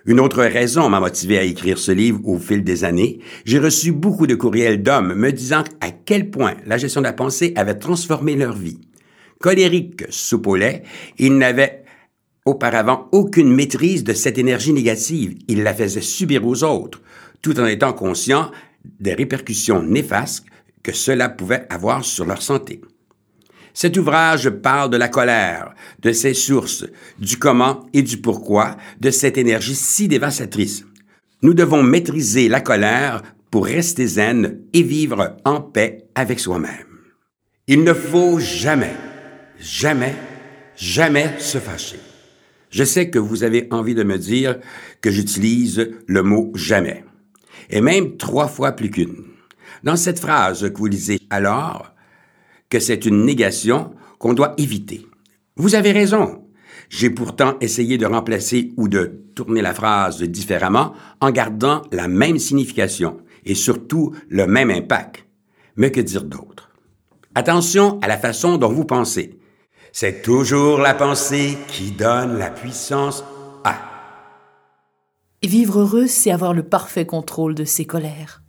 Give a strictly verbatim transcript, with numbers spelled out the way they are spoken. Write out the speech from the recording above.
Une autre raison m'a motivé à écrire ce livre au fil des années. J'ai reçu beaucoup de courriels d'hommes me disant à quel point la gestion de la pensée avait transformé leur vie. Colériques soupe au lait, ils n'avaient auparavant aucune maîtrise de cette énergie négative. Ils la faisaient subir aux autres, tout en étant conscients des répercussions néfastes que cela pouvait avoir sur leur santé. Cet ouvrage parle de la colère, de ses sources, du comment et du pourquoi de cette énergie si dévastatrice. Nous devons maîtriser la colère pour rester zen et vivre en paix avec soi-même. Il ne faut jamais, jamais, jamais se fâcher. Je sais que vous avez envie de me dire que j'utilise le mot « jamais », et même trois fois plus qu'une. Dans cette phrase que vous lisez alors, que c'est une négation qu'on doit éviter. Vous avez raison. J'ai pourtant essayé de remplacer ou de tourner la phrase différemment en gardant la même signification et surtout le même impact. Mais que dire d'autre? Attention à la façon dont vous pensez. C'est toujours la pensée qui donne la puissance à. Vivre heureux, c'est avoir le parfait contrôle de ses colères.